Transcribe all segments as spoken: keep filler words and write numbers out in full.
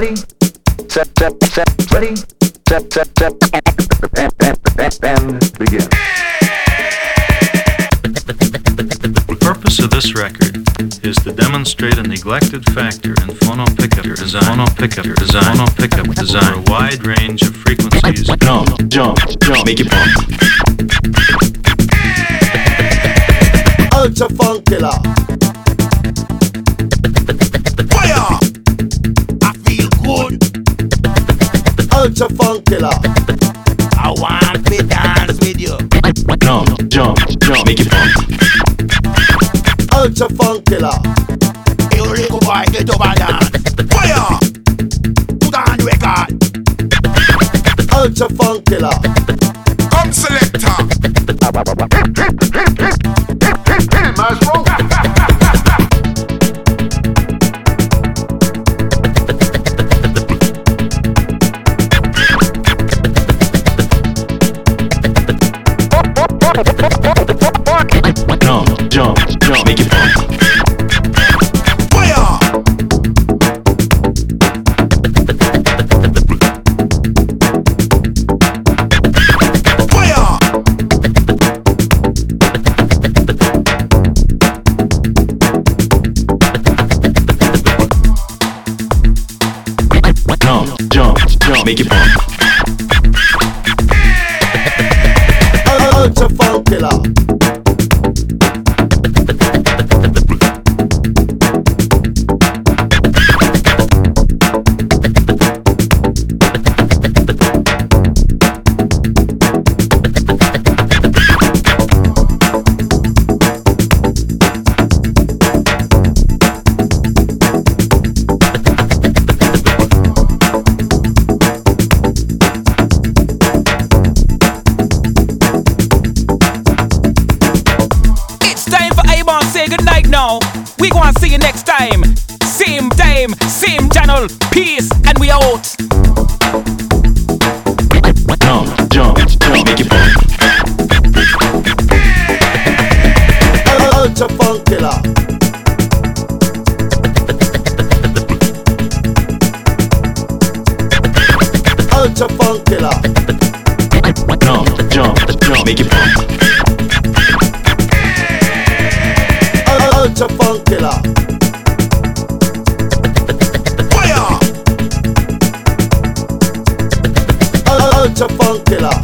ready, set, set, set, ready, set, set, set, and, and, and begin. The purpose of this record is to demonstrate a neglected factor in phono pickup design, phono pickup design, phono pickup design, a wide range of frequencies. Jump, jump, jump, make it bump. Ultra funk killer. Fire! I feel good. Ultra funk killer. I want to dance with you. Jump, jump, jump, make it bump. Ultra funk killer. You little boy, get over and dance. Fire! Put on the record. Ultra funk killer. Come selector. Maestro. Jump, jump, jump, make it bump. Fire! Fire! Jump, jump, jump, make it bump. Ultra funk killer. Say goodnight now. We gonna see you next time. Same time, same channel. Peace, and we out. Jump, jump, jump, make it bump. Ultra funk killer. Ultra funk killer. Jump, jump, jump, make it bump. Ultra funk killer. Fire! Ultra funk killer.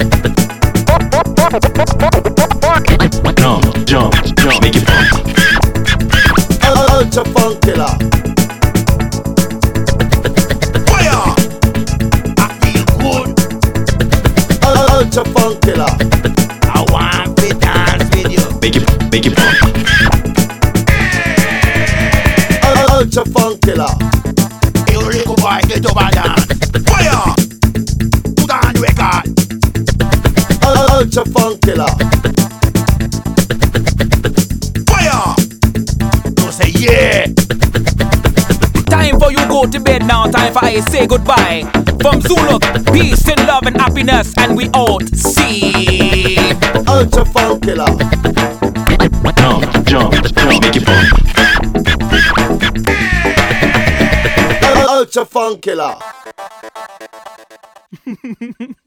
Jump, jump, jump, make it bump. Ultra funk killer. Fire! I feel good. Ultra funk killer. I want to dance with you. Make it, make it bump. Ultra funk killer. You little boy, get over and dance. Fire! Put on the record. Ultra funk killer. Fire! You say yeah. Time for you go to bed now. Time for I say goodbye. From Zulu, peace and love and happiness, and we out. See. Ultra funk killer. Jump, jump, jump, make it bump. Ultra funk killer.